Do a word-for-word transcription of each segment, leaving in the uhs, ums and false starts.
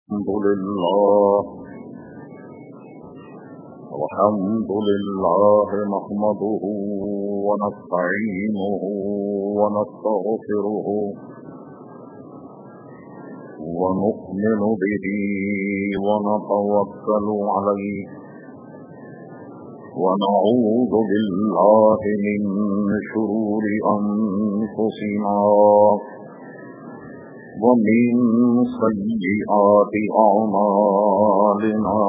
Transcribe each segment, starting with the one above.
الحمد لله الحمد لله نحمده ونستعينه ونستغفره ونؤمن به ونتوكل عليه ونعوذ بالله من شرور أنفسنا ومن سيئات أعمالنا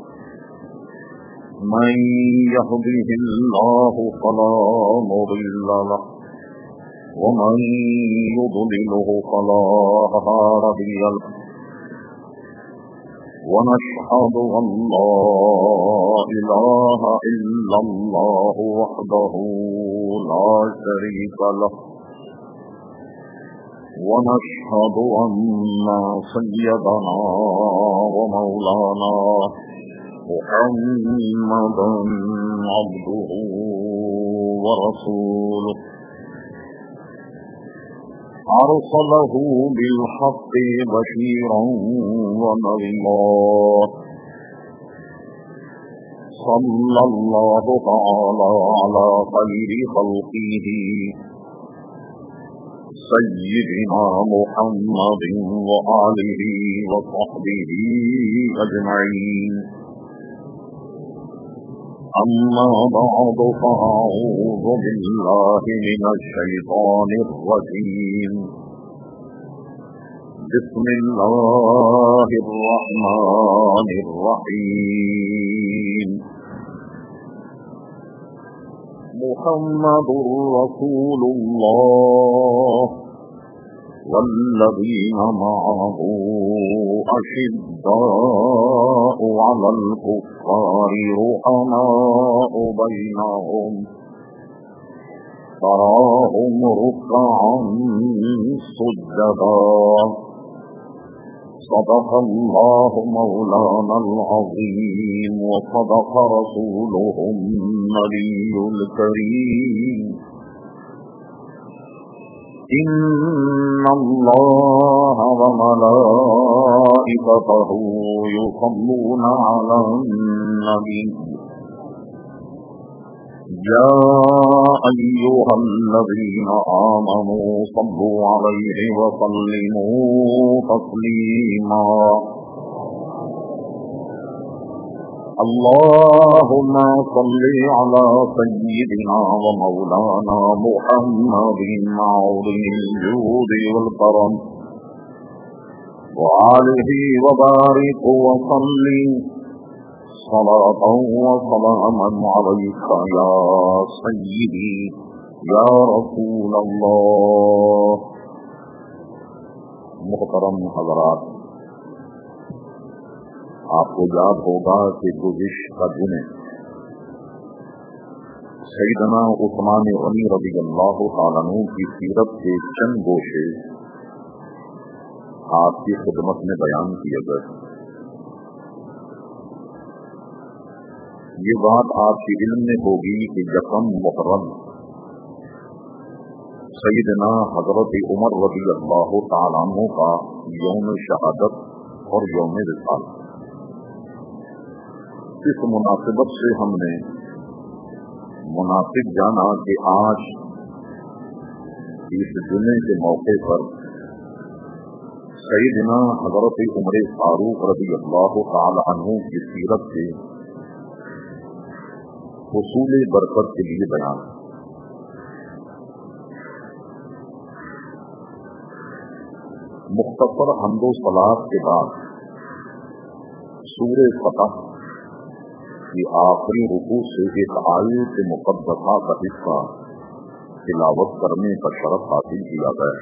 من يهده الله فلا مضل له ومن يضلله فلا هادي له ونشهد أن لا إله إلا الله وحده لا شريك له ونشهد أن سيدنا ومولانا محمدا عبده ورسوله أرسله بالحق بشيرا ونذيرا صلى الله تعالى على خير خلقه سيدنا محمد وآله وصحبه أجمعين أما بعد فأعوذ بالله من الشيطان الرجيم بسم الله الرحمن الرحيم محمد رسول الله والذين معه أشداء على الكفار رحماء بينهم تراهم ركعا سجدا صدق الله مولانا العظيم وصدق رسوله النبي الكريم إن الله وملائكته يصلون على النبي يا أيها الذين آمنوا صلوا عليه وسلموا تسليما اللهم صل على سيدنا ومولانا محمد عظيم الجود والكرم وآله وبارك وسلم صلاة وسلاما عليك يا سيدي يا رسول الله. محترم حضرات، آپ کو یاد ہوگا کہ گزشتہ دن سیدنا عثمان غنی رضی اللہ تعالیٰ عنہ کی سیرت کے چند گوشے آپ کی خدمت میں بیان کیے گئے. یہ بات آپ کے علم میں ہوگی کہ یکم محرم سیدنا حضرت عمر رضی اللہ تعالیٰ عنہ کا یوم شہادت اور یوم وصال. اس مناسبت سے ہم نے مناسب جانا کہ آج اس جمعے کے موقع پر سیدنا حضرت عمر فاروق رضی اللہ تعالی عنہ کی سیرت سے حصول برکت کے لیے بیان. مختصر حمد و ثناء کے بعد سورہ فتح کی آخری رکوع سے ایک آیت مقدسہ کا حصہ تلاوت کرنے کا شرف حاصل کیا گیا.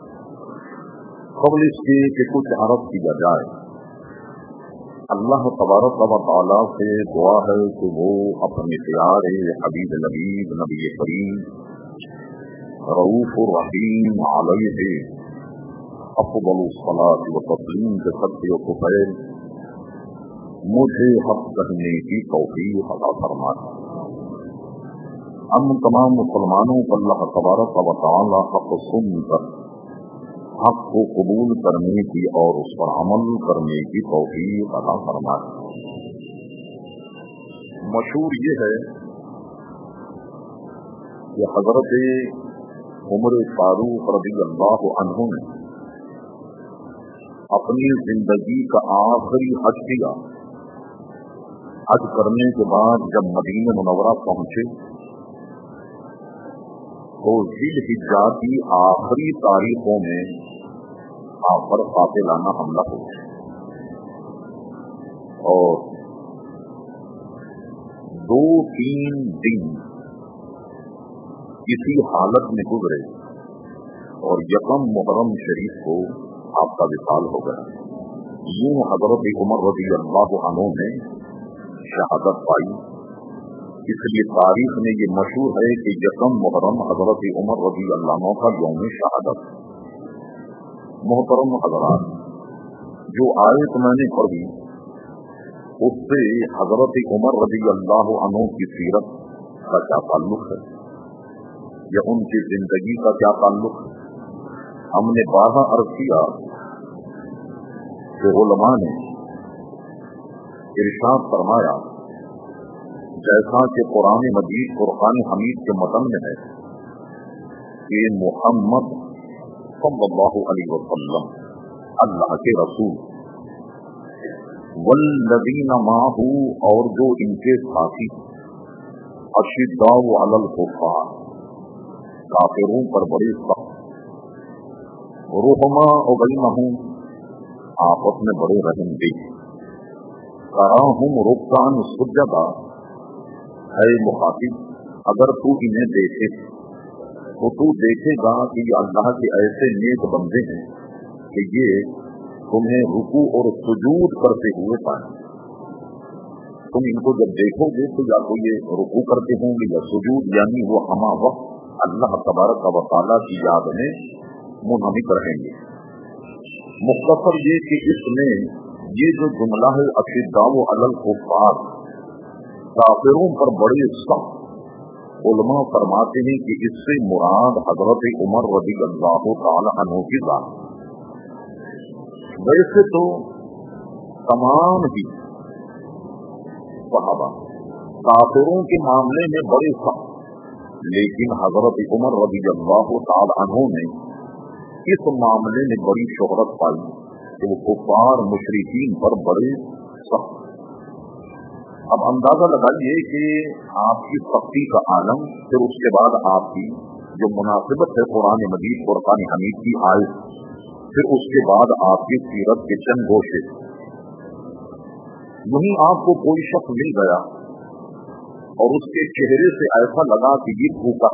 قبل اس کے کہ کچھ عرض کیا جائے، اللہ تبارک و تعالیٰ سے دعا ہے کہ وہ اپنے پیارے حبیب نبی نبی کریم رؤوف الرحیم علیہ افضل الصلاۃ و تسلیم کے صدقے و طفیل مجھے حق کہنے کی توفیق عطا فرمائے. ہم تمام مسلمانوں کو اللہ تبارک و تعالیٰ حق سن کر حق کو قبول کرنے کی اور اس پر عمل کرنے کی توفیق عطا فرمائے۔ مشہور یہ ہے کہ حضرت عمر فاروق رضی اللہ عنہ نے اپنی زندگی کا آخری حج کیا۔ حج کرنے کے بعد جب مدینہ منورہ پہنچے تو ذی الحجہ کی آخری تاریخوں میں آپ پر قاتلانہ حملہ ہوا اور دو تین دن اسی حالت میں گزرے اور یکم محرم شریف کو آپ کا وصال ہو گیا۔ یوں حضرت عمر رضی اللہ عنہ نے شہادت پائی۔ اس لیے تاریخ میں یہ مشہور ہے کہ یکم محرم حضرت عمر رضی اللہ عنہ کا یوم شہادت۔ محترم حضرات، جو آیت میں نے پڑھی اس سے حضرت عمر رضی اللہ عنہ کی سیرت کا کیا تعلق ہے یا ان کی زندگی کا کیا تعلق ہے؟ ہم نے بارہ عرض کیا کہ علماء نے ارشاد فرمایا، جیسا کہ قرآن مجید فرقان حمید کے متن میں ہے کہ محمد صلی اللہ علیہ وسلم اللہ کے رسول، والذین معہ اور جو ان کے ساتھی، اشداء علی الکفار کافروں پر بڑے سخت، رحماء بینہم آپس میں بڑے رحم دل، تراہم رکعا سجدا، ہے مخاطب اگر تو انہیں دیکھے تو تو دیکھے گا کہ یہ اللہ کے ایسے نیک بندے ہیں کہ یہ تمہیں رکوع اور سجود کرتے ہوئے پائیں۔ تم ان کو جب دیکھو گے تو یا تو یہ رکوع کرتے ہوں گے یا سجود، یعنی وہ ہمہ وقت اللہ تبارک و تعالیٰ کی یاد میں منہمک رہیں گے۔ مختصر یہ کہ اس میں یہ جو جملہ ہے اشداء علی الکفار کافروں پر بڑے سخت، علماء فرماتے ہیں کہ اس سے مراد حضرت عمر رضی اللہ تعالی عنہ کی ذات۔ ویسے تو تمام ہی صحابہ کافروں کے معاملے میں بڑے سخت، لیکن حضرت عمر رضی اللہ تعالی عنہ نے اس معاملے میں بڑی شہرت پائی کہ وہ کفار مشرکین پر بڑے سخت۔ اب اندازہ لگائیے کہ آپ کی سختی کا عالم، پھر اس کے بعد آپ کی جو مناسبت ہے قرآن مجید فرقان حمید کی آیت، پھر اس کے بعد آپ کی سیرت کے چند گوشے۔ وہیں آپ کو کوئی شخص مل گیا اور اس کے چہرے سے ایسا لگا کہ یہ بھوکا،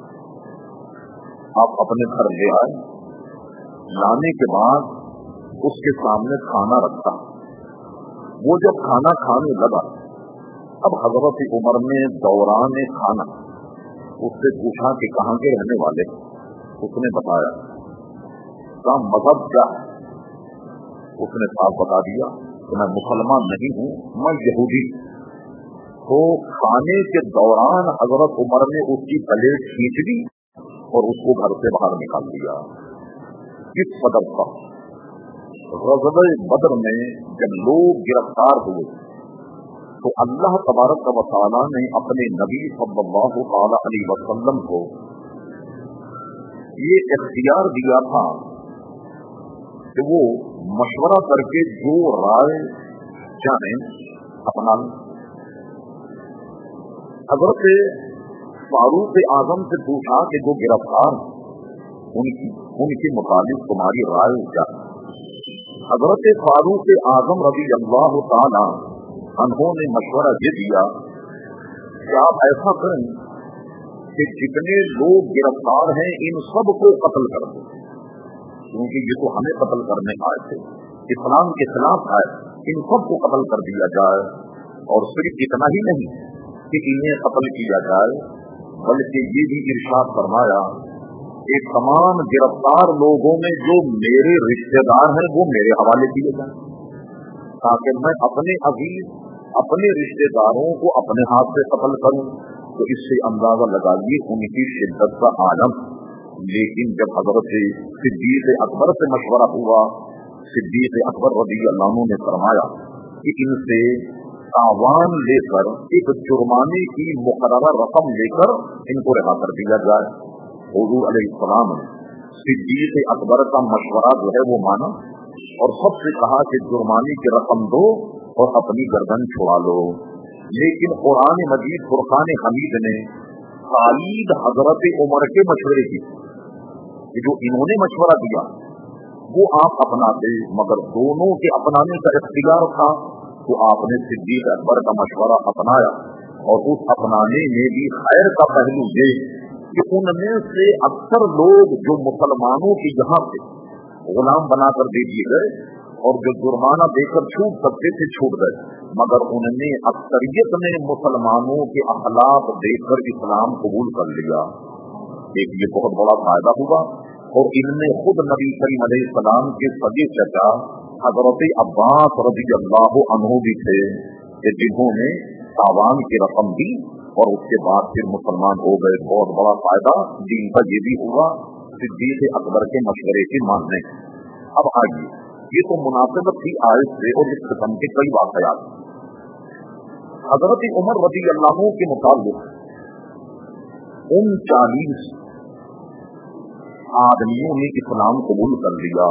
آپ اپنے گھر لے آئے، لانے کے بعد اس کے سامنے کھانا رکھا، وہ جب کھانا کھانے لگا، اب حضرت عمر نے دوران کھانا اس سے پوچھا کہ کہاں کے رہنے والے؟ اس نے بتایا۔ کا مذہب کیا ہے؟ اس نے صاف بتا دیا کہ میں مسلمان نہیں ہوں، میں یہودی۔ تو کھانے کے دوران حضرت عمر نے اس کی پلیٹ کھینچ لی اور اس کو گھر سے باہر نکال دیا۔ کس قدر کا غزوہ بدر میں جب لوگ گرفتار ہوئے تو اللہ تبارک و تعالیٰ نے اپنے نبی صلی اللہ تعالی علیہ وسلم کو یہ اختیار دیا تھا کہ وہ مشورہ کر کے جو رائے چاہیں اپنا۔ حضرت فاروق اعظم سے پوچھا کہ جو گرفتار ان کی ان کے متعلق تمہاری رائے کیا؟ حضرت فاروق اعظم رضی اللہ تعالی انہوں نے مشورہ یہ دیا کہ آپ ایسا کریں کہ جتنے لوگ گرفتار ہیں ان سب کو قتل کر دیں، کیونکہ یہ تو ہمیں قتل کرنے آئے تھے، اسلام کے خلاف آئے، ان سب کو قتل کر دیا جائے۔ اور صرف اتنا ہی نہیں کہ انہیں قتل کیا جائے، بلکہ یہ بھی ارشاد فرمایا کہ تمام گرفتار لوگوں میں جو میرے رشتہ دار ہیں وہ میرے حوالے کیے جائیں، تاکہ میں اپنے عزیز اپنے رشتہ داروں کو اپنے ہاتھ سے قتل کروں۔ تو اس سے اندازہ لگائیے ان کی شدت کا عالم۔ لیکن جب حضرت صدیق اکبر سے مشورہ ہوا، صدیق اکبر رضی اللہ عنہ نے فرمایا کہ ان سے تاوان لے کر ایک جرمانے کی مقررہ رقم لے کر ان کو رہا کر دیا جائے۔ حضور علیہ السلام نے صدیق اکبر کا مشورہ جو ہے وہ مانا اور سب سے کہا کہ جرمانے کی رقم دو اور اپنی گردن چھڑا لو۔ لیکن قرآن مجید فرقان حمید نے تائید حضرت عمر کے مشورے کی کہ جو انہوں نے مشورہ دیا وہ آپ اپناتے، مگر دونوں کے اپنانے کا اختیار تھا تو آپ نے صدیق اکبر کا مشورہ اپنایا، اور اس اپنانے میں بھی خیر کا پہلو یہ کہ ان میں سے اکثر لوگ جو مسلمانوں کی یہاں سے غلام بنا کر دے دیے گئے اور جو جرمانہ دے کر چھوٹ سکتے تھے چھوٹ گئے، مگر ان نے اکثریت نے مسلمانوں کے اخلاق دیکھ کر اسلام قبول کر لیا۔ ایک یہ بہت بڑا فائدہ ہوا، اور ان میں خود نبی کریم علیہ السلام کے سگے چچا حضرت عباس رضی اللہ عنہ بھی تھے کہ جنہوں نے تاوان کی رقم دی اور اس کے بعد پھر مسلمان ہو گئے۔ بہت بڑا فائدہ دین کا یہ بھی ہوا صدیق اکبر کے مشورے کے ماننے۔ اب آئیے، یہ تو مناسبت تھی آیت سے اور اس قسم کے کئی واقعات۔ حضرت عمر رضی اللہ عنہ کے مطابق ان چالیس آدمیوں نے اسلام قبول کر لیا۔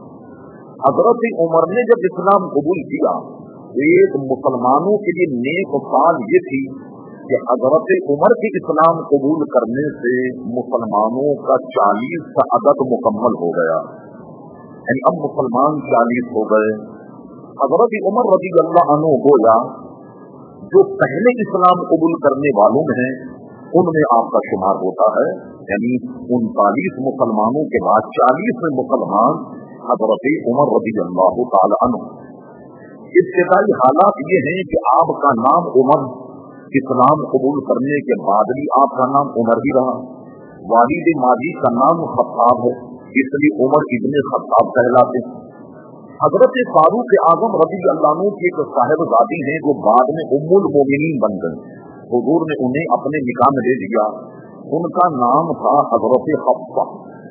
حضرت عمر نے جب اسلام قبول کیا، ایک مسلمانوں کے لیے نیک سال یہ تھی کہ حضرت عمر کے اسلام قبول کرنے سے مسلمانوں کا چالیس کا عدد مکمل ہو گیا، یعنی اب مسلمان چالیس ہو گئے۔ حضرت عمر رضی اللہ عنہ گویا جو پہلے اسلام قبول کرنے والوں میں ہیں ان میں آپ کا شمار ہوتا ہے، یعنی انتالیس مسلمانوں کے بعد چالیس میں مسلمان حضرت عمر رضی اللہ تعالی عنہ۔ ابتدائی حالات یہ ہیں کہ آپ کا نام عمر، اسلام قبول کرنے کے بعد بھی آپ کا نام عمر ہی رہا۔ والد ماضی کا نام خطاب ہے، اس لیے عمر ابن خطاب کہلاتے ہیں۔ حضرت فاروق اعظم رضی اللہ عنہ کی ایک صاحبزادی ہیں جو بعد میں ام المومنین بن گئی، حضور نے انہیں اپنے نکاح میں لے لیا، ان کا نام تھا حضرت حفصہ۔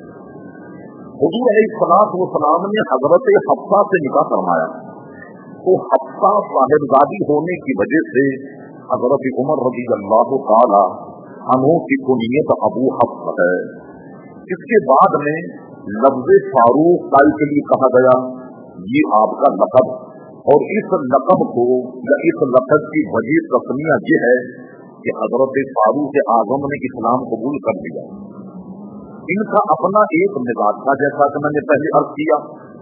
حضور علیہ الصلوۃ والسلام نے حضرت حفصہ سے نکاح فرمایا، تو حفصہ صاحبزادی ہونے کی وجہ سے حضرت عمر رضی اللہ تعالی عنہ کی کنیت ابو حفص ہے۔ اس کے بعد میں لفظ فاروق قائل کے لیے کہا گیا، یہ آپ کا لقب، اور اس لقب کو یا اس لقب کی وجہ تسمیہ یہ ہے کہ حضرت فاروق اعظم نے اسلام قبول کر لیا۔ ان کا اپنا ایک مزاج تھا، جیسا کہ میں نے پہلے عرض کیا،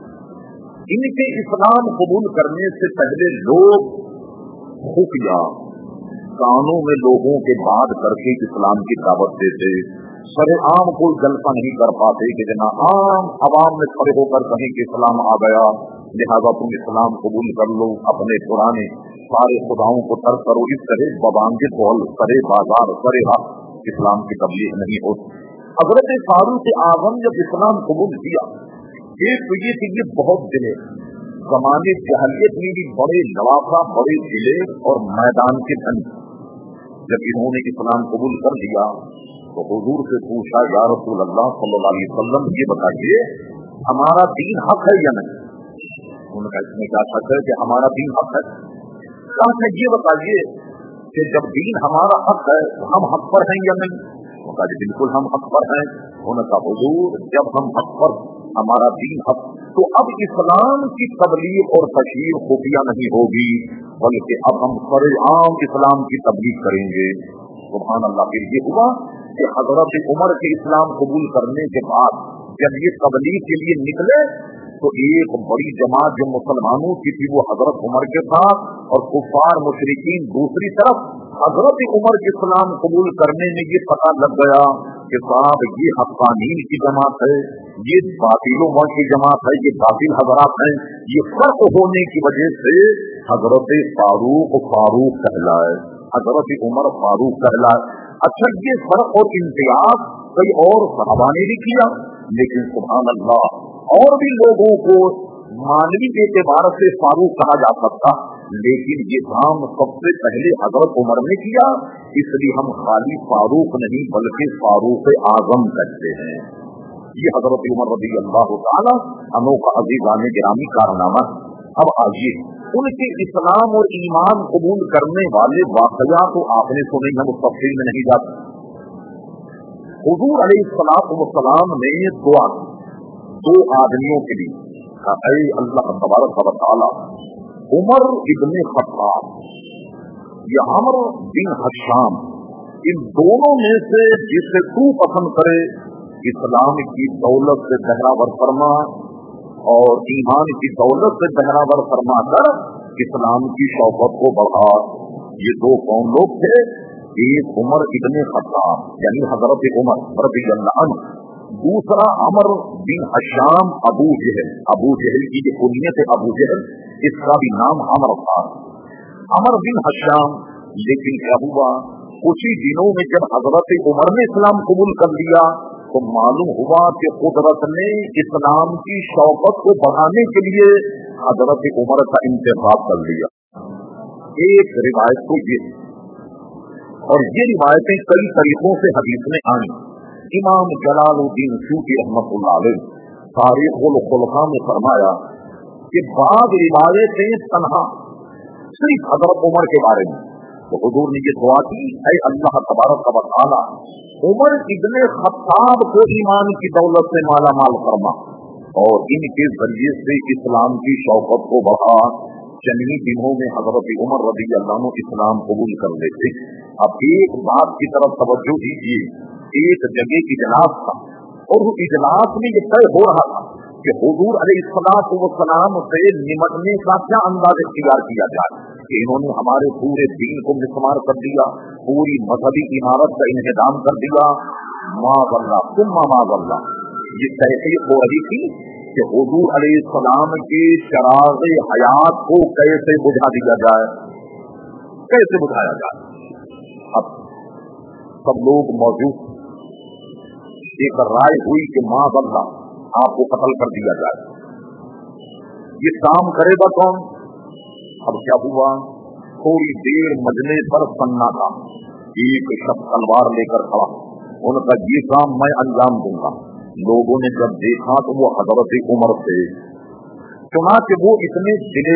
ان کے اسلام قبول کرنے سے پہلے لوگ خفیہ کانوں میں لوگوں کے بعد کر کے اسلام کی دعوت دیتے، سر عام کوئی جلسہ نہیں کر پاتے کہ جناب عام عوام میں کھڑے ہو کر کہیں کہ اسلام آ گیا لہذا تم اسلام قبول کر لو، اپنے پرانے سارے خداؤں کو ترک کرو، اس طرح ببانگ قول سرے بازار سرے حق اسلام کی تبلیغ نہیں ہوتی۔ حضرت فاروق اعظم جب اسلام قبول کیا، ایک تو یہ کہ یہ بہت دلیر زمانے جہلیت میں بھی بڑے لوافہ، بڑے دلیر اور میدان کے دھن، جب انہوں نے اسلام قبول کر لیا تو حضور سے پوچھا، یا رسول اللہ صلی اللہ علیہ وسلم یہ بتائیے ہمارا دین حق ہے یا نہیں؟ انہوں نے کہا اس میں کیا شک ہے کہ ہمارا دین حق ہے؟ کہا کہ یہ بتائیے کہ جب دین ہمارا حق ہے تو ہم حق پر ہیں یا نہیں؟ انہوں نے کہا بالکل ہم حق پر ہیں۔ انہوں نے کہا حضور جب ہم حق پر، ہمارا دین حق، تو اب اسلام کی تبلیغ اور تشہیر خفیہ نہیں ہوگی بلکہ اب ہم سر عام اسلام کی تبلیغ کریں گے۔ سبحان اللہ۔ پھر یہ ہوا کہ حضرت عمر کے اسلام قبول کرنے کے بعد جب یہ تبلیغ کے لیے نکلے تو ایک بڑی جماعت جو مسلمانوں کی تھی وہ حضرت عمر کے ساتھ اور کفار مشرکین دوسری طرف، حضرت عمر کے اسلام قبول کرنے میں یہ پتہ لگ گیا کہ صاحب یہ حقانین کی جماعت ہے، یہ باطلوں کی جماعت ہے، یہ باطل حضرات ہیں۔ یہ فرق ہونے کی وجہ سے حضرت فاروق فاروق کہلائے، حضرت عمر فاروق کہلائے۔ اچھا یہ فرق اور امتیاز کئی اور صحابہ نے بھی کیا، لیکن سبحان اللہ اور بھی لوگوں کو مانوی اعتبار سے فاروق کہا جا سکتا، لیکن یہ کام سب سے پہلے حضرت عمر نے کیا، اس لیے ہم خالی فاروق نہیں بلکہ فاروق اعظم کہتے ہیں۔ یہ حضرت عمر رضی اللہ تعالی عنہ کا عزیزان گرامی کارنامہ. اب آئیے ان کے اسلام اور ایمان قبول کرنے والے واقعات تو آپ نے سنے، ہم اس تفصیل میں نہیں جاتے. حضور علیہ الصلوۃ والسلام نے دعا دو آدمیوں کے لیے، اے اللہ تبارک و تعالی عمر ابن خطاب یا عمر بن حشام، ان دونوں میں سے جسے تو پسند کرے اسلام کی دولت سے بہراور فرما اور ایمان کی دولت سے بہراور فرما کر اسلام کی شوقت کو بڑھا. یہ دو کون لوگ تھے؟ ایک عمر ابن خطاب یعنی حضرت عمر رضی اللہ عنہ، دوسرا عمر بن حشام ابو جہل. ابو جہل کی جو کنیت ہے ابو جہل، اس کا بھی نام عمر تھا. عمر بن حشام. لیکن کیا ہوا، کچھ ہی دنوں میں جب حضرت عمر نے اسلام قبول کر لیا تو معلوم ہوا کہ قدرت نے اسلام کی شوقت کو بڑھانے کے لیے حضرت عمر کا انتخاب کر لیا. ایک روایت کو یہ، اور یہ روایتیں کئی طریقوں سے حدیث میں آئیں. امام جلال الدین سیوطی رحمۃ اللہ علیہ تاریخ الخلفاء میں فرمایا کہ بعض روایتیں تنہا صرف حضرت عمر کے بارے میں. تو حضور نے یہ دعا کی، اے اللہ تبارک و تعالی عمر ابن خطاب کو ایمان کی دولت سے مالا مال فرما اور ان کے ذریعے سے اسلام کی شوقت کو بڑھا. چند ہی دنوں میں حضرت عمر رضی اللہ عنہ اسلام قبول کر لیتے. اب ایک بات کی طرف توجہ دیجیے، ایک جگہ اجلاس تھا اور وہ اجلاس میں یہ طے ہو رہا تھا کہ حضور علیہ الصلوۃ والسلام سے نمٹنے کا کیا انداز اختیار کیا جائے. کہ انہوں نے ہمارے پورے دین کو مسمار کر دیا، پوری مذہبی عمارت کا انہدام کر دیا. معاذ اللہ ثم معاذ اللہ، یہ تحقیق ہو رہی تھی کہ حضور علیہ السلام کے چراغ حیات کو کیسے بجھا دیا جائے، کیسے بجھایا جائے. اب سب لوگ موجود، ایک رائے ہوئی کہ معاذ اللہ آپ کو قتل کر دیا جائے. یہ کام کرے گا کون؟ اب کیا ہوا، تھوڑی دیر مجلس پر سننا تھا. ایک شخص تلوار لے کر کھڑا، ان کا یہ کام میں انجام دوں گا. لوگوں نے جب دیکھا تو وہ حضرت عمر تھے. چنانچہ وہ اتنے دلے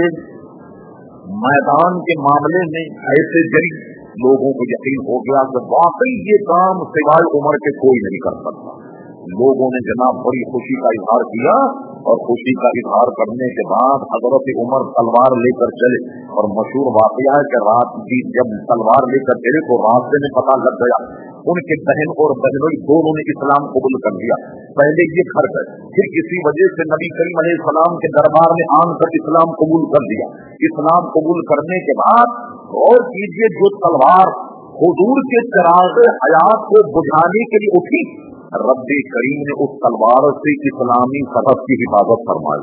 میدان کے معاملے میں ایسے جری، لوگوں کو یقین ہو گیا کہ واقعی یہ کام سوائے عمر کے کوئی نہیں کر سکتا. لوگوں نے جناب بڑی خوشی کا اظہار کیا اور خوشی کا اظہار کرنے کے بعد حضرت عمر تلوار لے کر چلے. اور مشہور واقعہ ہے کہ رات کی جب تلوار لے کر چلے تو راستے میں پتہ لگ گیا ان کے بہن اور بہنوئی دونوں نے اسلام قبول کر لیا. پہلے یہ گھر گئے، پھر کسی وجہ سے نبی کریم علیہ السلام کے دربار میں آن کر اسلام قبول کر لیا. اسلام قبول کرنے کے بعد اور کیجیے جو تلوار حضور کے چراغ حیات کو بجھانے کے لیے اٹھی، رب کریم نے اس تلوار سے اسلامی سرحد کی حفاظت فرمائی.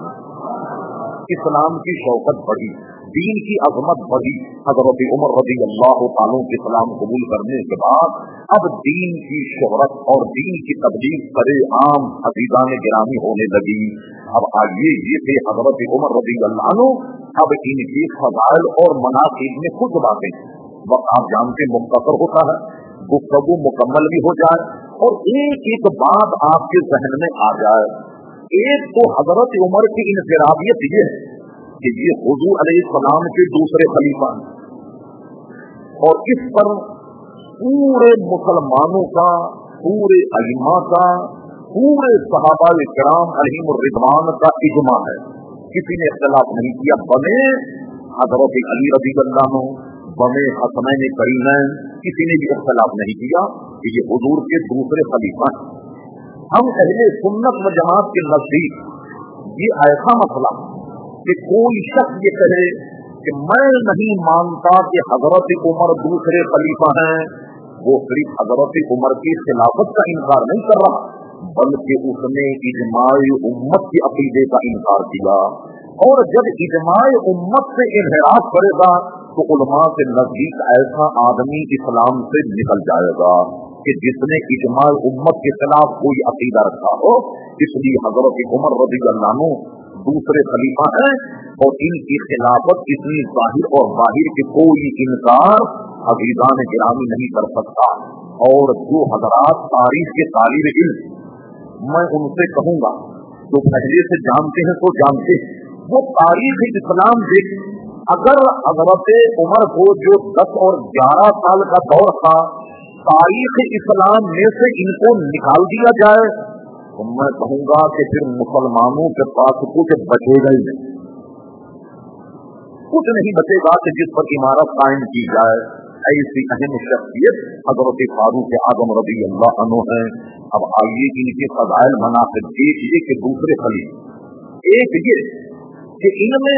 اسلام کی شوقت بڑھی، دین کی عظمت بڑھی. حضرت عمر رضی اللہ تعالیٰ کے اسلام قبول کرنے کے بعد اب دین کی شہرت اور دین کی تبلیغ سرے عام عزیزان گرامی ہونے لگی. اب آئیے یہ تھے حضرت عمر رضی اللہ عنہ. اب ان کی فضائل اور مناقب میں کچھ باتیں، وقت آپ جانتے مختصر ہوتا ہے، گفتگو مکمل بھی ہو جائے اور ایک ایک بات آپ کے ذہن میں آ جائے. ایک تو حضرت عمر کی انفرادیت یہ ہے کہ یہ حضور علیہ السلام کے دوسرے خلیفہ ہیں اور اس پر پورے مسلمانوں کا، پورے ائمہ کا، پورے صحابہ کرام علیہم الرضوان کا اجماع ہے. کسی نے اختلاف نہیں کیا. بنے حضرت علی رضی اللہ عنہ، بنے حسنین کریمین، کسی نے بھی اختلاف نہیں کیا کہ یہ حضور کے دوسرے خلیفہ ہیں. ہم اہل سنت و جماعت کے نزدیک یہ ایسا مسئلہ کہ کوئی شخص یہ کہے کہ میں نہیں مانتا کہ حضرت عمر دوسرے خلیفہ ہیں، وہ صرف حضرت عمر کی خلافت کا انکار نہیں کر رہا بلکہ اس نے اجماع امت کے عقیدے کا انکار کیا. اور جب اجماع امت سے انحراف کرے گا تو علماء کے نزدیک ایسا آدمی اسلام سے نکل جائے گا کہ جس نے اجماع امت کے خلاف کوئی عقیدہ رکھا ہو. اس لیے حضرت عمر رضی اللہ عنہ دوسرے خلیفہ ہیں اور ان کی خلافت اتنی ظاہر اور ظاہر کہ کوئی انکار عزیزان گرامی نہیں کر سکتا. اور جو حضرات تاریخ کے طالب علم मैं उनसे कहूंगा जो पहले से जानते हैं तो जानते हैं, वो तारीख इस्लाम देख, अगर हजरत उमर को जो दस और ग्यारह साल का दौर था, तारीख इस्लाम में से इनको निकाल दिया जाए तो मैं कहूंगा कि फिर मुसलमानों के पास कुछ बचेगा ही नहीं, कुछ नहीं बचेगा कि जिस पर इमारत कायम की जाए। ऐसी अहम शख्सियत हजरत फारूक आजम रज़ी अल्लाह अन्हु है। अब आइए इनके फज़ाइल मनाक़िब देखिए कि दूसरे खलीफा, एक ये कि इनमें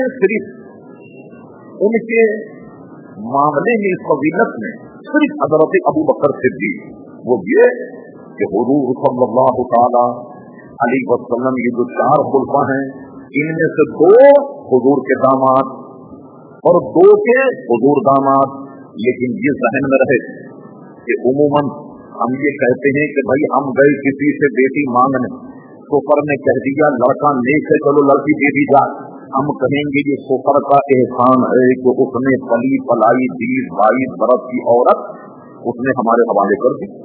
सिर्फ उनके मामले में फजीलत में सिर्फ हजरत अबू बकर सिद्दीक, वो ये कि हुजूर सल्लल्लाहु तआला अलैहि वसल्लम ये जो चार खुलफा हैं, इनमें से दो हुजूर के दामाद और दो के हुजूर दामाद। लेकिन ये जहन में रहे कि उमूमन हम ये कहते हैं कि भाई हम गए किसी से बेटी मांगने, सोफर ने कह दिया लड़का नेक है चलो लड़की दे दी जाए, हम कहेंगे ये सोफर का एहसान है कि उसने पली पलाई बीस बाईस बरस की औरत उसने हमारे हवाले कर दी,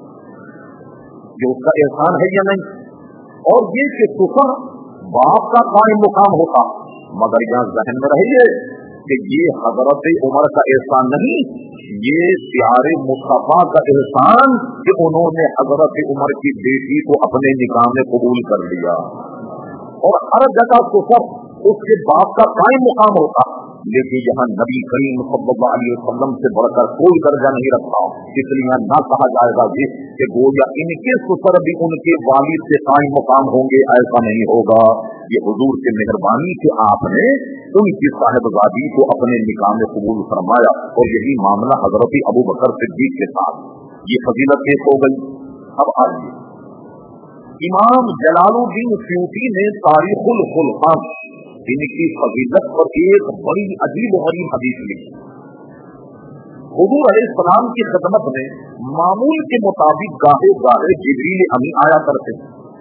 ये उसका एहसान है या नहीं। और ये कि सोफर बाप का कायम मुकाम होता, मगर यहाँ जहन में रहिए कि ये हजरत उमर का एहसान नहीं, ये प्यारे मुस्तफा का एहसान कि उन्होंने हजरत उमर की बेटी को अपने निकाह में कबूल कर लिया। और हर जगह तो सब उसके बाप का कायम मुकाम होता, लेकिन यहाँ नबी करीम सल्लल्लाहु अलैहि वसल्लम से बढ़कर कोई दर्जा नहीं रखा, इसलिए यहाँ ना कहा जाएगा जी कि गोया इनके सुसर भी उनके वालिद से कायम मुकाम होंगे, ऐसा नहीं होगा। ये हुजूर की मेहरबानी कि आपने उनकी साहिबजादी को अपने निकाह में कबूल फरमाया, और यही मामला हजरत अबू बकर सिद्दीक के साथ, ये फजीलत पेश हो गई। अब आइए इमाम जलालुद्दीन सयूती ने तारीखुल खुलफा इनकी फजीलत पर एक बड़ी अजीब गरीब हदीस लिखी। हुजूर अलैहिस्सलाम की खिदमत में मामूल के मुताबिक गाहे गाहे जिब्रील अमीन आया करते।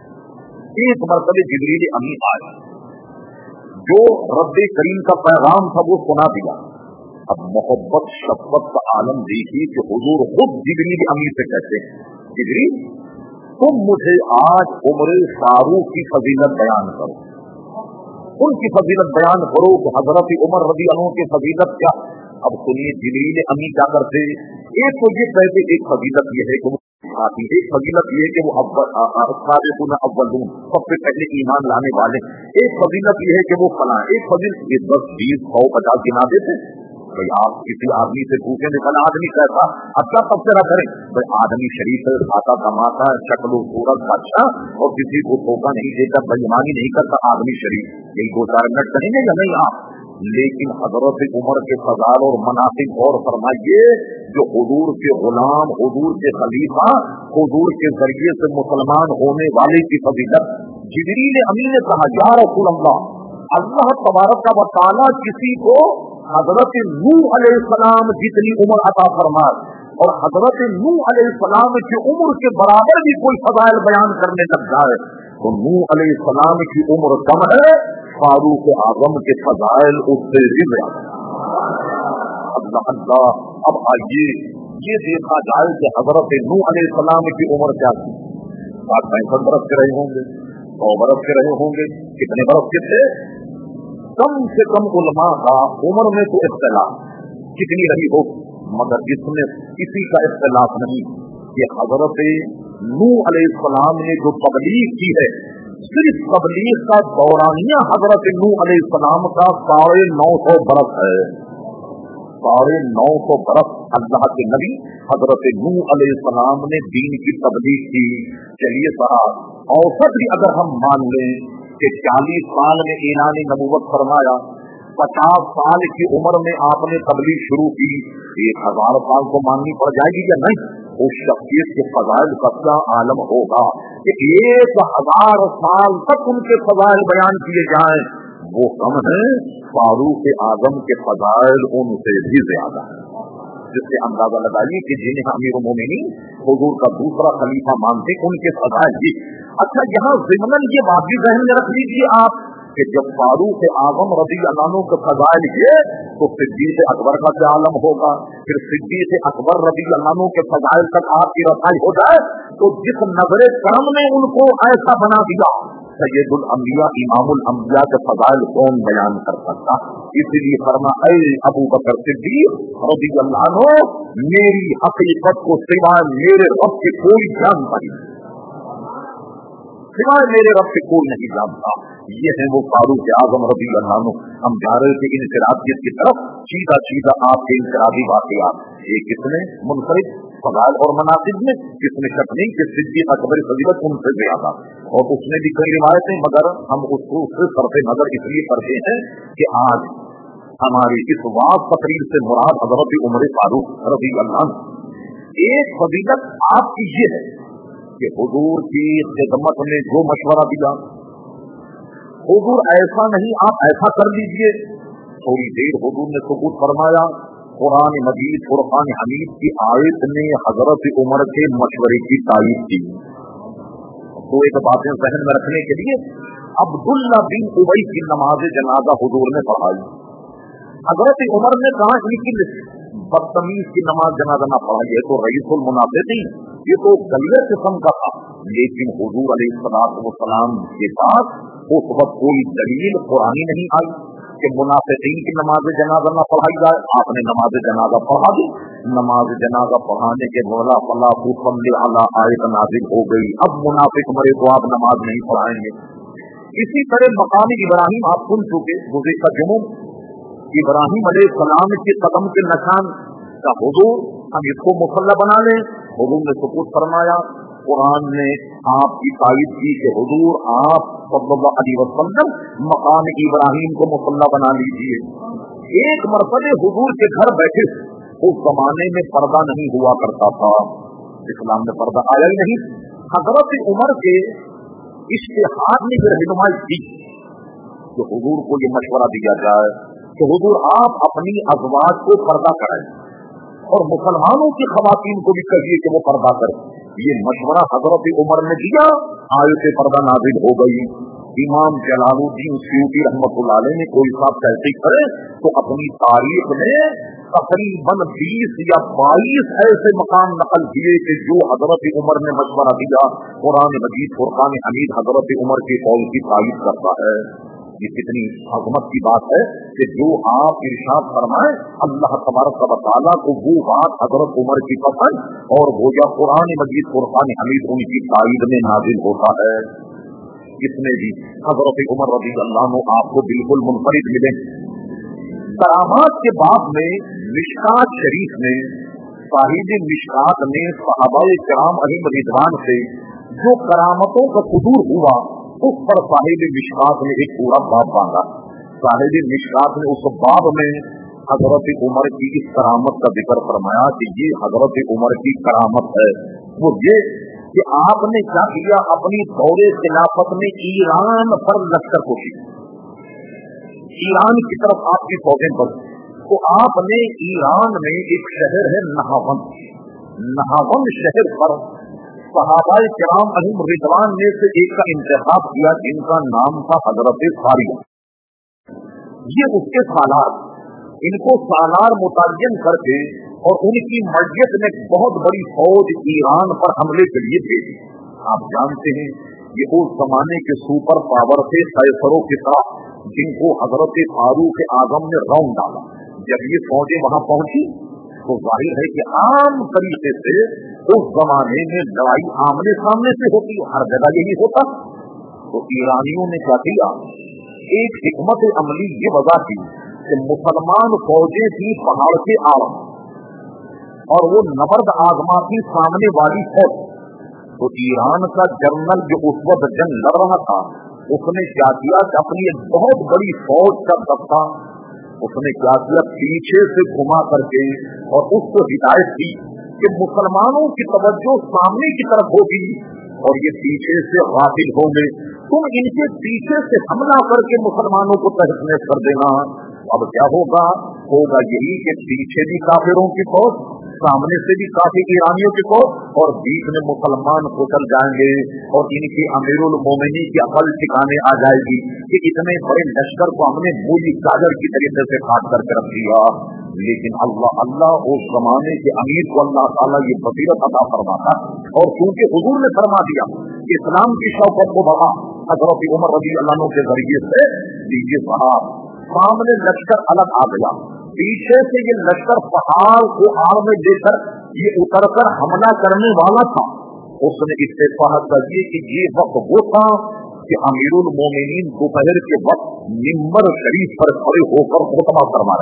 एक मरतबे जिब्रील अमीन आया, जो रब्बे करीम का पैगाम था वो सुना दिया। अब मोहब्बत शफ़क़त का आलम देखिए कि हुजूर खुद जिब्रील अमीन से कहते हैं, जिब्रील तुम मुझे आज उम्र फारूक की फजीलत बयान करो, उनकी फजीलत बयान करो कि हजरत उमर रज़ी अल्लाह की फजीलत क्या। अब सुनिए जिब्रील अमीन क्या करते, एक तो ये कहते एक फजीलत ये है कि आती, एक फजीलत ये है कि वो साबिक़ून अव्वलून सबसे पहले ईमान लाने वाले, एक फजीलत ये है कि वो फलां, एक फजीलत ये दस बीस सौ पचास गिना देते। भाई आप किसी आदमी से पूछे निकल आदमी कैसा, अच्छा तबसरा करें, भाई आदमी शरीफ है, खाता कमाता है, शक्ल सूरत अच्छा, और किसी को धोखा नहीं देता, बेईमानी नहीं करता, आदमी शरीफ, यही दो चार मिनट कहेंगे या नहीं आप। लेकिन हजरत उमर के फज़ाइल और मनाक़िब गौर फरमाइए, जो हुजूर के गुलाम, हुजूर के खलीफा, हुजूर के जरिए से मुसलमान होने वाले की फजीलत। जिब्रील अमीन ने कहा, या रसूल अल्लाह, अल्लाह तबारक व तआला किसी को हजरत नूह अलैहिस्सलाम जितनी उम्र अता फरमाए, और हजरत नूह अलैहिस्सलाम की उम्र के बराबर भी कोई फज़ाइल बयान करने लग जाए तो नूह अलैहिस्सलाम की उम्र कम है, फारूक आजम के फज़ाइल उससे भी ज्यादा। अल्लाह अल्लाह। अब आइए ये देखा जाए कि हजरत नूह अलैहिस्सलाम की उम्र क्या थी। साठ पैंसठ बरस के रहे होंगे, सौ बरस के रहे होंगे, कितने बरस के थे? कम से कम उलमा का उम्र में तो इख्तिलाफ कितनी रही हो, मगर इसमें किसी का इख्तिलाफ नहीं कि हजरत नूह अलैहिस्सलाम ने जो तबलीग की है, सिर्फ तबलीग का दौरानिया हजरत नूह अलैहिस्सलाम का साढ़े नौ सौ बरस है। साढ़े नौ सौ बरस अल्लाह के नबी हजरत नूह अलैहिस्सलाम ने दीन की तबलीग की। चलिए साहब, औसत भी अगर हम मान लें कि चालीस साल में ऐलान नबूवत फरमाया, पचास साल की उम्र में आपने तबलीग शुरू की, एक हजार साल को माननी पड़ जाएगी या नहीं? उस शख्सियत के फज़ाइल का क्या आलम होगा कि एक हजार साल तक उनके फज़ाइल बयान किए जाएं, वो कम है। फारूक आजम के फज़ाइल उनसे भी ज्यादा है, जिससे अंदाजा लगाइए कि जिन्हें अमीरुल मोमिनीन हुजूर का दूसरा खलीफा मानते उनके फज़ाइल भी। अच्छा, यहाँ ज़िम्नन ये बात भी ज़हन में रख लीजिए आप کہ جب فاروق اعظم رضی اللہ عنہ کے فضائل یہ تو صدیق اکبر کا کیا عالم ہوگا. پھر صدیق اکبر رضی اللہ عنہ کے فضائل تک آپ کی رسائی ہو جائے تو جس نظر کرم نے ان کو ایسا بنا دیا سید الانبیاء امام الانبیاء کے فضائل کون بیان کر سکتا. اسی لیے فرمایا اے ابو بکر صدیق رضی اللہ عنہ میری حقیقت کو سوائے میرے رب کے کوئی جانتا نہیں, سوائے میرے رب سے کوئی نہیں جانتا. یہ ہے وہ فاروق اعظم رضی اللہ عنہ. ہم جا رہے تھے انفرادیت کی طرف, سیدھا سیدھا آپ کے انفرادی واقعات. ایک کس میں منفرد فضائل اور مناقب میں کس میں شک نہیں کہ صدیق اکبر فضیلت ان سے زیادہ, اور اس میں بھی کئی روایتیں, مگر ہم اس کو صرف نظر اس لیے کرتے ہیں کہ آج ہماری اس واضح تقریر سے مراد حضرت عمر فاروق رضی اللہ عنہ. ایک فضیلت آپ کی یہ ہے کہ حضور کی خدمت میں جو مشورہ دیا, حضور ایسا نہیں آپ ایسا کر لیجئے. تھوڑی دیر حضور نے سکوت فرمایا. قرآن مجید فرقان حمید کی آیت نے حضرت عمر کے مشورے کی تائید کی. تو ایک باتیں ذہن میں رکھنے کے لیے عبداللہ بن ابی کی نماز جنازہ حضور نے پڑھائی. حضرت عمر نے کہا ان کی بدتمیز کی نماز جنازہ نہ پڑھائی, ہے تو رئیس المنافقین, یہ تو گلیہ قسم کا تھا. لیکن حضور علیہ الصلوۃ والسلام کے پاس اس وقت کوئی دلیل قرآنی نہیں آئی کہ منافقین کی نماز جنازہ نہ پڑھائی جائے. آپ نے نماز جنازہ پڑھا دی. نماز جنازہ پڑھانے کے مولا فلا صلی اللہ آیت نازل ہو گئی. اب منافق مرے تو آپ نماز نہیں پڑھائیں گے. اسی طرح مقام ابراہیم آپ سن چکے گزشتہ جمعہ, ابراہیم علیہ السلام کے قدم کے نشان کا حضور ہم اس کو مصلی بنا لیں. حضور نے سکوت فرمایا. قرآن نے آپ کی تائید کی کہ حضور آپ صلی اللہ علیہ وسلم مقام ابراہیم کو مصلی بنا لیجیے. ایک مرتبہ حضور کے گھر بیٹھے, اس زمانے میں پردہ نہیں ہوا کرتا تھا, اسلام میں پردہ آیا ہی نہیں. حضرت عمر کے اشتہاد نے یہ رہنمائی کی کہ حضور کو یہ مشورہ دیا جائے کہ حضور آپ اپنی ازواج کو پردہ کرائیں اور مسلمانوں کی خواتین کو بھی کہیے کہ وہ پردہ کریں. یہ مشورہ حضرت عمر نے دیا, آیت پردہ نازل ہو گئی. امام جلال الدین سیوطی رحمۃ اللہ علیہ نے کوئی صاحب کیسے کرے تو اپنی تاریخ میں تقریباً بیس یا بائیس ایسے مقام نقل کیے کہ جو حضرت عمر نے مشورہ دیا. قرآن مجید فرقان حمید حضرت عمر کے قول کی تائید کرتا ہے. یہ کتنی عظمت کی بات ہے کہ جو آپ ارشاد فرمائیں اللہ تبارک و تعالیٰ کو وہ بات حضرت عمر کی پسند اور وہ یا قرآن مجید فرقان حمید ان کی تائید میں نازل ہوتا ہے. اس میں بھی حضرت عمر رضی اللہ عنہ آپ کو بالکل منفرد ملے. کرامات کے باب میں مشکات شریف میں صاحب مشکات نے صحابہ کرام علیہم رضوان سے جو کرامتوں کا صدور ہوا اس پر صاحب مشکات نے ایک پورا باب باندھا. صاحب مشکات نے اس باب میں حضرت عمر کی اس کرامت کا ذکر فرمایا کہ یہ حضرت عمر کی کرامت ہے. وہ یہ کہ آپ نے کیا کیا, اپنی دور خلافت میں ایران پر لشکر کوشی, ایران کی طرف آپ کی فوجیں بڑھ. تو آپ نے ایران میں ایک شہر ہے نہاون, نہاون شہر پر صحابہ کرام علیہم رضوان میں سے ایک کا انتخاب کیا جن کا نام تھا حضرت ساریہ. یہ اس کے سالار, ان کو سالار متعین کر کے اور ان کی مرجت میں بہت بڑی فوج ایران پر حملے کے لیے بھیجی. آپ جانتے ہیں یہ اس زمانے کے سپر پاور تھے قیصروں کی طرح جن کو حضرت فاروق اعظم نے راؤنڈ ڈالا. جب یہ فوجیں وہاں پہنچی تو ظاہر ہے کہ عام طریقے سے اس زمانے میں لڑائی آمنے سامنے سے ہوتی, ہر جگہ یہی ہوتا. تو ایرانیوں نے کیا کیا, ایک حکمت عملی یہ وضع کی کہ مسلمان فوجیں تھی پہاڑ کے آڑ اور وہ نبرد آزماتی سامنے والی فوج. تو ایران کا جنرل جو اس وقت جنگ لڑ رہا تھا اس نے کیا کیا کہ اپنی ایک بہت بڑی فوج کا دستہ اس نے کیا کیا پیچھے سے گھما کر کے اور اس کو ہدایت دی کہ مسلمانوں کی توجہ سامنے کی طرف ہوگی اور یہ پیچھے سے غافل ہوں گے, تم ان کے پیچھے سے حملہ کر کے مسلمانوں کو تحس نحس کر دینا. اب کیا ہوگا, ہوگا یہی کہ پیچھے بھی کافروں کی فوج सामने से भी काफी ईरानियों के को और बीच में मुसलमान कुचल जाएंगे और इनकी अमीरुल मोमिनी की अकल ठिकाने आ जाएगी कि इतने बड़े लश्कर को हमने मूली गाजर की तरीके से काट करके रख दिया। लेकिन अल्लाह अल्लाह उस जमाने के अमीर को अल्लाह ताला ये बसीरत अता फरमाता और क्योंकि हुजूर ने फरमा दिया कि इस्लाम की शौकत को बढ़ा हज़रत उमर रज़ी अल्लाह अन्हु के जरिए से दीजिए साहब सामने लश्कर अलग आ गया, पीछे से ये लश्कर पहाड़ को आड़ में देकर ये उतरकर हमला करने वाला था। उसने इत्तेफाक किए कि ये वक्त वो था कि अमीरुल मोमिनीन दोपहर के वक्त मिंबर शरीफ पर खड़े होकर खुतबा फरमा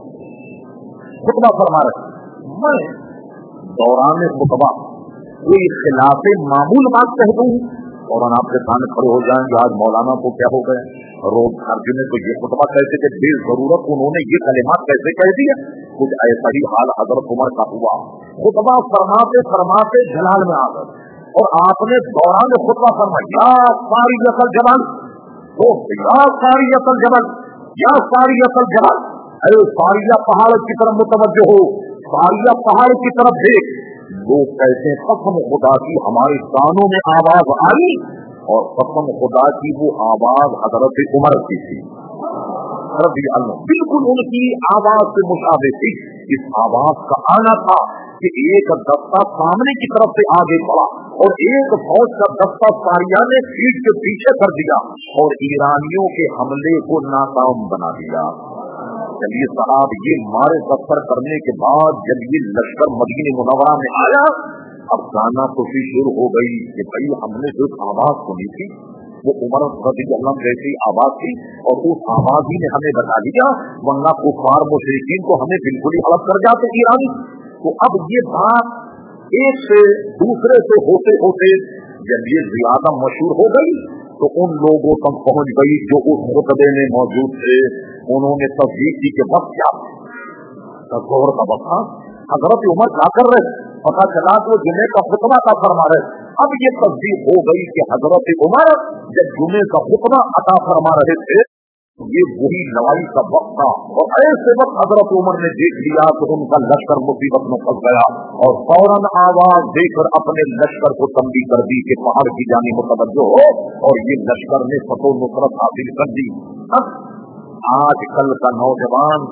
रहे खुतबा फरमा रहे मैं दौरान खुतबा कोई खिलाफे मामूल बात कह दूं और आपके सामने खड़े हो जाएंगे आज मौलाना को क्या हो गए, रोज हर ने तो ये खुतबा कैसे कि बे जरूरत उन्होंने ये कलिमात कैसे कह दिया। कुछ ऐसा ही हाल हजरत उमर का हुआ, खुतबा फरमाते फरमाते जलाल में आ गए और आपने दौरान खुतबा फरमाया या सारी असल जलाल तो या सारी असल जबल या सारी असल जलाल, अरे सारिया पहाड़ की तरफ मुतवज्जो हो, सारिया पहाड़ की तरफ देख। लोग कहते हैं कसम खुदा की हमारे कानों में आवाज आई और कसम खुदा की वो आवाज हजरत उमर की थी रज़ी अल्लाह, बिल्कुल उनकी आवाज से मुशाबे थी। इस आवाज का आना था कि एक दस्ता सामने की तरफ से आगे बढ़ा और एक फौज का दस्ता सारिया ने पीठ के पीछे कर दिया और ईरानियों के हमले को नाकाम बना दिया। चलिए साहब ये मारे सफर करने के बाद जब ये लश्कर मदीने मुनव्वरा में आया अब गाना खुशी शुरू हो गई कि भाई हमने जो आवाज सुनी थी वो उमर रज़ी अल्लाह जैसी आवाज थी और उस आवाज ही ने हमें बता दिया, वरना कुफार मुशरिकीन को हमें बिल्कुल ही अलग कर जाते ईरानी। तो अब ये बात एक से दूसरे से होते होते जब ये ज्यादा मशहूर हो गई तो उन लोगों तक पहुंच गई जो उस खुतबे में मौजूद थे। उन्होंने तस्दीक की कि वक्त क्या जोहर का वक्त था, हजरत उमर क्या कर रहे, पता चला तो जुमे का खुतबा का फरमा रहे। अब ये तस्दीक हो गई कि हजरत उमर जब जुमे का खुतबा अता फरमा रहे थे ये वही लड़ाई का वक्त था और ऐसे वक्त हजरत उमर ने देख लिया तो उनका लश्कर मुसीबत में फंस गया और फौरन आवाज देकर अपने लश्कर को तंबी कर दी कि पहाड़ की जानी मुतवज्जो हो और ये लश्कर ने फतो नुसरत हासिल कर दी। आज कल का नौजवान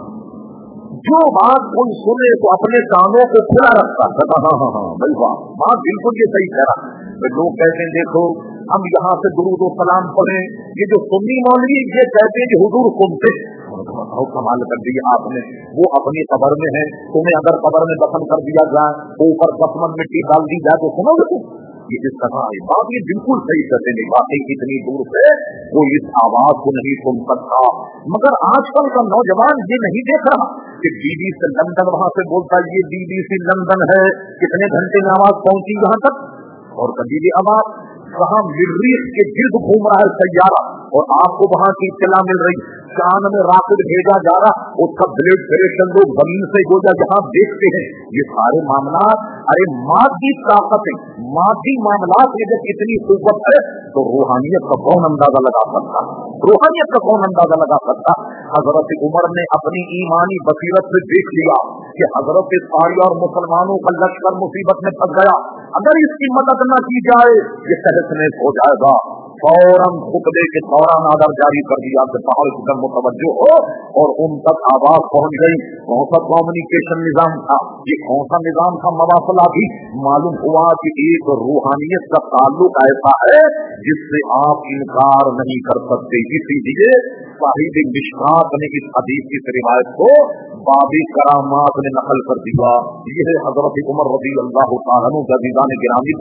जो बात कोई सुने तो अपने कानों को खुला रखता है, हाँ हाँ हाँ भाई वाह बात बिल्कुल ये सही कह रहा। लोग कहते हैं देखो हम यहाँ से दुरूद और सलाम पढ़े, ये जो सुन्नी मौलवी ये कहते हैं कि हुजूर सुनते बहुत कमाल कर दिया आपने, वो अपनी कब्र में है, तुम्हें अगर कब्र में दफन कर दिया जाए ऊपर दफन मिट्टी डाल दी जाए तो सुनोगे तुम, ये इस तरह है बात, ये बिल्कुल सही कहते नहीं बातें इतनी दूर से वो इस आवाज को नहीं सुन सकता। मगर आजकल का नौजवान ये नहीं देख रहा कि बीबी से लंदन वहां से बोलता ये बीबी सी लंदन है, कितने घंटे में आवाज पहुंची यहाँ तक और कभी भी आवाज कहाँ मरीख के गिर्द घूम रहा है सैयारा और आपको वहां की इत्तला मिल रही, चांद में राकेट भेजा जा रहा, उसका ब्लड प्रेशर लोग जमीन से गोजा जहाँ देखते हैं। ये सारे मामला अरे मादी ताकत है, मादी मामलात में जब इतनी कुव्वत है तो रूहानियत का कौन अंदाजा लगा सकता, रूहानियत का कौन अंदाजा लगा सकता। हजरत उमर ने अपनी ईमानी बसीरत से देख लिया कि हजरत सारिया और मुसलमानों का लश्कर मुसीबत में फंस गया, अगर इसकी मदद न की जाए ये तहस हो जाएगा। फौरन खुतबे के दौरान आर्डर जारी कर दिया कि पहाड़ की तरफ मुतवज्जो हो और उन तक आवाज पहुंच गई। कौन सा कम्युनिकेशन निजाम था, ये कौन सा निजाम था मवासला भी, मालूम हुआ कि एक रूहानियत का ताल्लुक ऐसा है जिससे आप इनकार नहीं कर सकते। इसीलिए साहिब मिशकात ने इस हदीस की रिवायत को बाबी करामात ने नकल कर दिया। ये है हजरत उमर रज़ी अल्लाह तआला अन्हु अज़ीज़ान गिरामी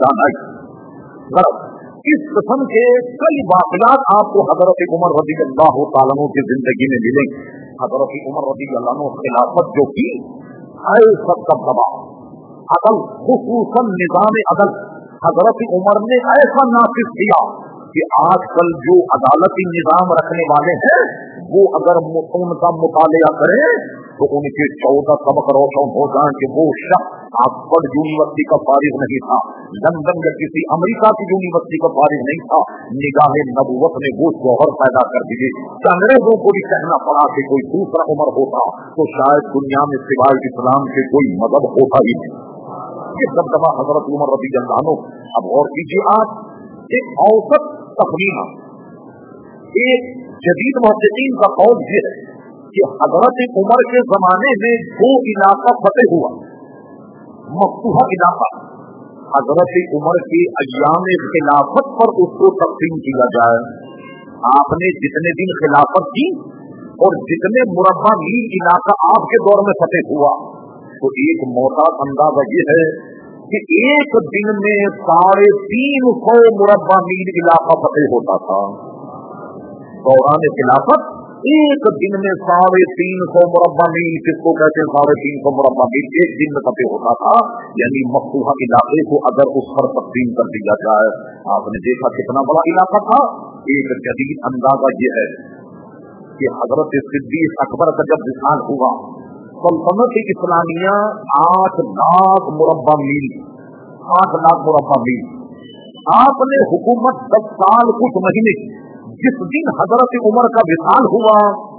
दानाई। इस किस्म के कई वाक़यात आपको हजरत उमर रज़ी अल्लाह तआला अन्हु की जिंदगी में मिलेंगे। हजरत उमर रज़ी अल्लाह अन्हु खिलाफत जो की है सबका दबाव अदल खुसूसन निज़ाम अदल हजरत उमर ने ऐसा नाफिज किया कि आजकल जो अदालती निज़ाम रखने वाले हैं वो अगर उनका मुतालिया करें तो उनके चौदह सबक रोशन हो जाए कि वो शख्स ऑक्सफोर्ड यूनिवर्सिटी का फारिग नहीं था, लंदन या किसी अमेरिका की यूनिवर्सिटी का फारिग नहीं था, निगाह नबूवत ने वो जौहर पैदा कर दिए। अंग्रेजों को भी कहना पड़ा कि कोई दूसरा उमर होता तो शायद दुनिया में सिवाय इस्लाम के कोई मदद होता ही नहीं। یہ दबदबा हजरत उमर रज़ी अल्लाह अन्हु। अब गौर कीजिए आप, एक औसत तखमीना, एक जदीद मुहद्दिसीन का कौल ये है कि हजरत उमर के जमाने में दो इलाका फतेह हुआ, मफ्तूहा इलाका। हजरत उमर के अय्याम खिलाफत पर उसको तकसीम किया जाए। आपने जितने दिन खिलाफत की और जितने मुरब्बा मील इलाका आपके दौर में फतेह हुआ, तो एक मोहताज अंदाजा ये है कि एक दिन में साढ़े तीन सौ मुरब्बा मील इलाका फतेह होता था। दौरान खिलाफत एक दिन में साढ़े तीन सौ मुरब्बा मील, किसको कहते हैं साढ़े तीन सौ मुरब्बा मील, एक दिन में फतेह होता था। यानी मफ्तूहा इलाके को अगर उस पर तकसीम कर दिया जाए, आपने देखा कितना बड़ा इलाका था। एक जदीद अंदाजा ये है कि हजरत सिद्दीक अकबर का जब विशाल हुआ, सल्तनत इस्लामिया आठ लाख मुरब्बा मील, आठ लाख मुरब्बा मील, आपने हुकूमत दस साल कुछ महीने, जिस दिन हजरत उमर का विशाल हुआ,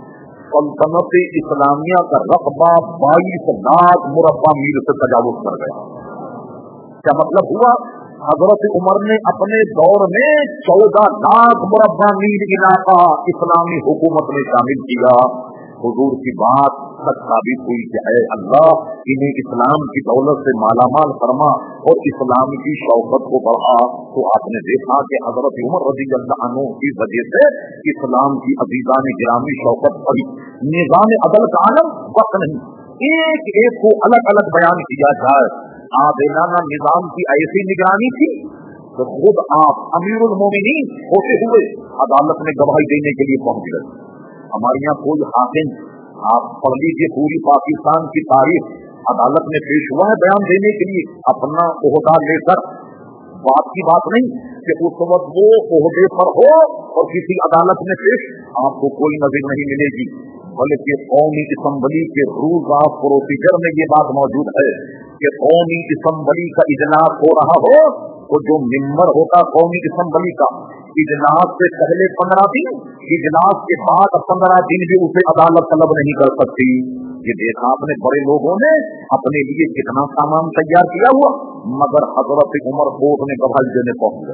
सल्तनत इस्लामिया का रकबा बाईस लाख मुरब्बा मील से तजावुज कर गया। क्या मतलब हुआ? हजरत उमर ने अपने दौर में चौदह लाख मुरब्बा मील इलाका इस्लामी हुकूमत में शामिल किया। हुजूर की बात सच साबित हुई कि है अल्लाह इन्हें इस्लाम की दौलत से मालामाल फरमा और इस्लाम की शौकत को बढ़ा। तो आपने देखा कि हजरत उमर रज़ी अल्लाह अन्हु की वजह से इस्लाम की अजीज़ान गिरामी शौकत बढ़ी। निज़ाम अदल का आलम वक्त नहीं, एक एक को अलग अलग बयान किया जाए। आदिलाना निजाम की ऐसी निगरानी थी तो खुद आप अमीरुल मोमिनीन होते हुए अदालत में गवाही देने के लिए पहुंच गए। हमारे यहाँ कोई हाकिम, आप पढ़ लीजिए पूरी पाकिस्तान की तारीख, अदालत में पेश हुआ है बयान देने के लिए अपना ओहदा लेकर। बात की बात नहीं कि उस वक्त वो ओहदे पर हो और किसी अदालत में पेश, आपको कोई नजर नहीं मिलेगी। बल्कि कौमी असम्बली के रूल ऑफ प्रोसीजर में ये बात मौजूद है कि कौमी असम्बली का इजलास हो रहा हो तो जो मेंबर होता कौमी असम्बली का, इजलास से पहले पंद्रह दिन, इजलास के बाद पंद्रह दिन भी उसे अदालत तलब नहीं कर सकती। ये देखा आपने बड़े लोगों ने अपने लिए कितना सामान तैयार किया हुआ, मगर हजरत उमर कोर्ट में गवाही देने पहुंच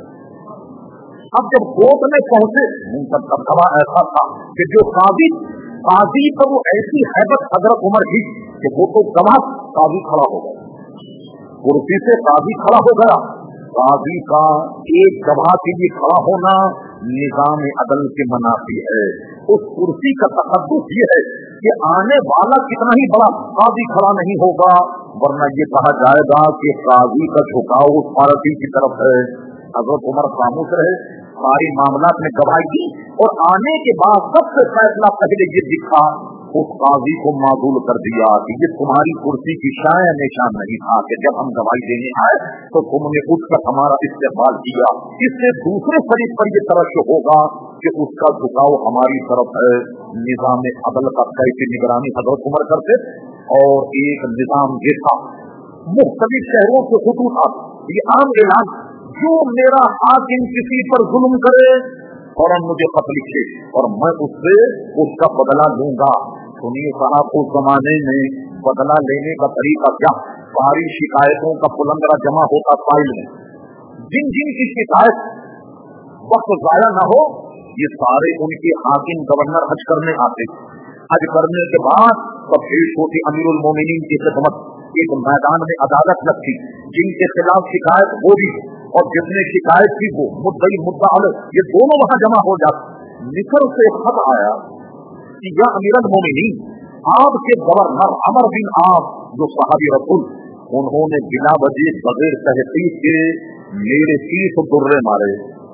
गए। अब जब कोर्ट में पहुंचे, उनका दबदबा ऐसा था कि जो काजी काजी पर वो ऐसी हैबत हजरत उमर की कि वो तो गवाह, काजी खड़ा हो गया, कुर्सी से काजी खड़ा हो गया। काजी का एक गवाह के लिए खड़ा होना निजाम अदल के मनाफी है। उस कुर्सी का तकद्दुस ये है कि आने वाला कितना ही बड़ा काजी खड़ा नहीं होगा, वरना ये कहा जाएगा कि काजी का झुकाव उस पार्टी की तरफ है। हजरत उमर खामोश रहे, सारी मामलात में गवाही दी और आने के बाद सबसे फैसला पहले ये दिखा, उस काजी को माजूल कर दिया कि ये तुम्हारी कुर्सी की शान निशान नहीं था कि जब हम गवाही देने आए तो तुमने उठकर हमारा इस्तेमाल किया। इससे दूसरे शरीफ पर यह तरक्की होगा कि उसका झुकाव हमारी तरफ है। निजाम अदल का कैसे निगरानी हजरत उमर करते, और एक निजाम ये था, मुख्तलिफ शहरों से खतूत था, ये आम ऐलान, जो मेरा हाकिम किसी पर जुल्म करे और मुझे खत लिखे और मैं उससे उसका बदला लूंगा। सुनिए साहब, उस जमाने में बदला लेने का तरीका क्या, सारी शिकायतों का पुलंदरा जमा होता फाइल में, जिन जिन की शिकायत वक्त जाया न हो, ये सारे उनके हाकिम गवर्नर हज करने आते। हज करने के बाद तब पेश होती अमीरुल मोमिनीन की खिदमत, एक मैदान में अदालत लगती, जिनके खिलाफ शिकायत हो भी और जिसने शिकायत की वो मुद्दई मुद्दा अलग, ये दोनों वहां जमा हो जाते। मिस्र से खत आया कि या अमीरुल मोमिनीन, आपके गवर्नर अमर बिन आस जो सहाबी रसूल, उन्होंने बिना वजह बगैर तहकीक के मेरे तीस दुर्रे मारे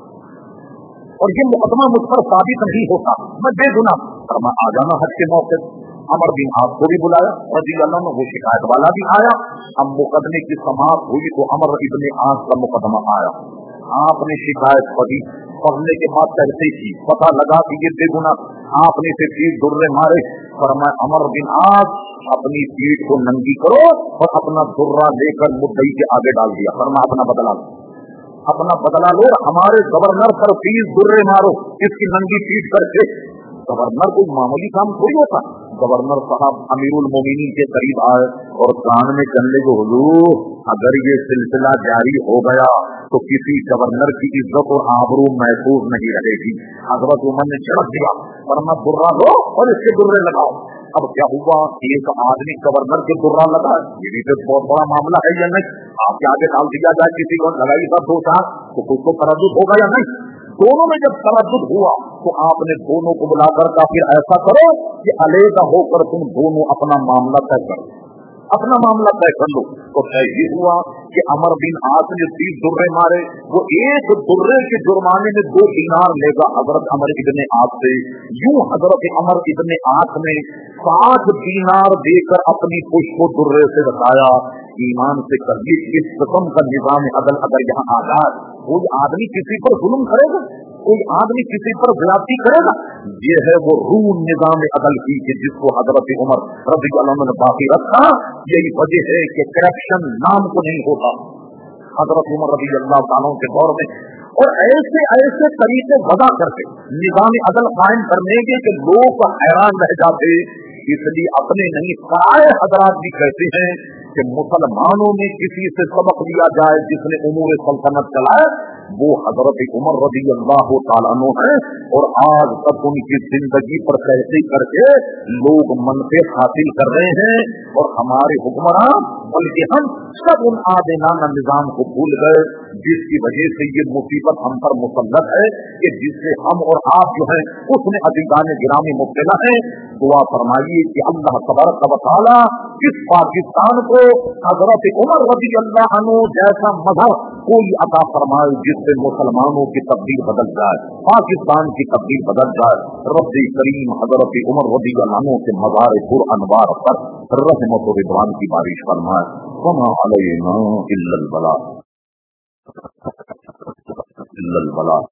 और ये मुकदमा मुझ पर साबित नहीं होता, मैं बेगुनाह, पर मैं आ जाना हज के मौके। अमर बिन आस को भी बुलाया रज़ी अल्लाह अन्हु, वो शिकायत वाला भी आया। अब मुकदमे की समाप्त हुई तो अमर इब्ने आस का मुकदमा आया। आपने शिकायत पढ़ी, पढ़ने के बाद कहते ही पता लगा कि ये बेगुनाह, आपने इसे तीस दुर्रे मारे। फरमाया अमर बिन आस, अपनी पीठ को नंगी करो और अपना दुर्रा लेकर मुद्दई के आगे डाल दिया। फरमाया अपना बदला लो, अपना बदला लो, हमारे गवर्नर पर तीस दुर्रे मारो इसकी नंगी पीठ करके। गवर्नर कोई मामूली काम थोड़ी होता, گورنر صاحب अमीरुल मोमिनीन के करीब आए और कान में कहने को हुजूर अगर ये सिलसिला जारी हो गया तो किसी गवर्नर की इज्जत और आबरू महफूज नहीं रहेगी। हजरत उमर ने झड़क दिया, वरना दुर्रा लो और इसके दुर्रे लगाओ। अब क्या हुआ, एक आदमी गवर्नर के दुर्रा लगा, ये भी तो बहुत बड़ा मामला है या नहीं? आपके आगे डाल दिया जाए किसी को लगाई सब दो चार तो कुछ तो तरद्दुद होगा या नहीं? दोनों में जब तरद्दुद हुआ तो आपने दोनों को बुलाकर कहा फिर ऐसा करो कि अलग होकर तुम दोनों अपना मामला तय करो, अपना मामला तय कर लो। तो तय ये हुआ कि अमर बिन आस ने तीस दुर्रे मारे, वो एक दुर्रे के जुर्माने में दो दीनार लेगा हजरत अमर इब्ने आस से। यूं हजरत अमर इब्ने आस ने साठ दीनार देकर अपनी पुष्प को दुर्रे से बचाया। ईमान से कभी इस किस्म का निजाम अदल अगर यहाँ आ जाए, कोई आदमी किसी पर जुल्म करेगा, कोई आदमी किसी पर ज्यादती करेगा, ये है वो रूह निजाम अदल की कि जिसको हजरत उमर रज़ी अल्लाह अन्हु ने बाकी रखा। यही वजह है कि करप्शन नाम को नहीं होता हजरत उमर रज़ी अल्लाह ताला के दौर में। और ऐसे ऐसे तरीके वजह करके निजाम अदल कायम करने के कि लोग हैरान रह जाते। इसलिए अपने नहीं सारे हजरात भी कहते हैं कि मुसलमानों में किसी से सबक लिया जाए जिसने उमूर सल्तनत चलाए, वो हजरत उमर रज़ी अल्लाह ताला अन्हु है। और आज तक उनकी जिंदगी पर कहते करके लोग मनफे हासिल कर रहे हैं और हमारे हुक्मरान बल्कि हम सब उन आदिनाना निजाम को भूल गए जिसकी वजह से ये मुसीबत हम पर मुसल्लत है कि जिससे हम और आप जो है उसमें अजीजान गिरामी मुब्तला है। दुआ फरमाइए कि अल्लाह तबारक व तआला इस पाकिस्तान को हजरत उमर रज़ी अल्लाह अन्हु जैसा मजहब कोई अता फरमाए जिससे मुसलमानों की तकदीर बदल जाए, पाकिस्तान की तकदीर बदल जाए। रब्बे करीम हजरत उमर रज़ी अल्लाह अन्हु के मज़ार पुर अनवार पर रहमत व रिदवान की बारिश फरमाए। वमा अलैना इल्लल बलाग इल्लल बलाग।